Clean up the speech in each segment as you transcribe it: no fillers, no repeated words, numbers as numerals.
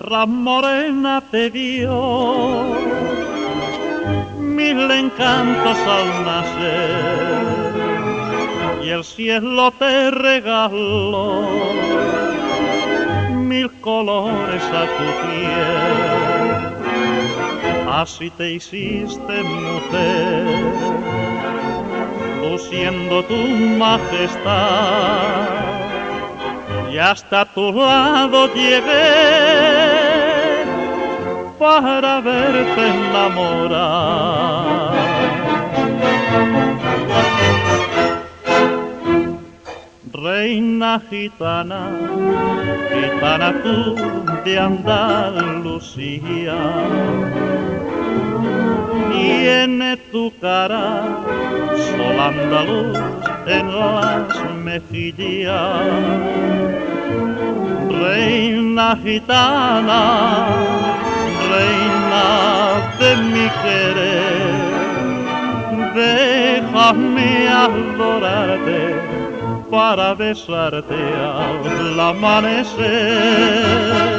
tierra morena te dio mil encantos al nacer y el cielo te regaló mil colores a tu piel. Así te hiciste mujer, luciendo tu majestad, y hasta tu lado llegué para verte enamorar. Reina gitana, gitana tú de Andalucía, tiene tu cara sol andaluz en las mejillas. Reina gitana, reina de mi querer, déjame adorarte para besarte al amanecer.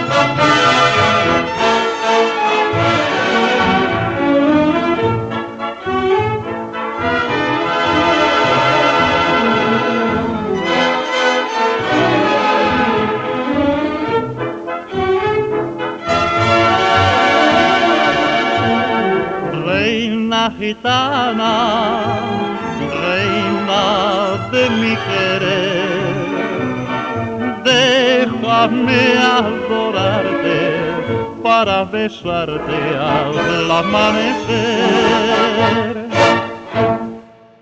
Reina gitana, reina de mi querer, déjame adorarte para besarte al amanecer.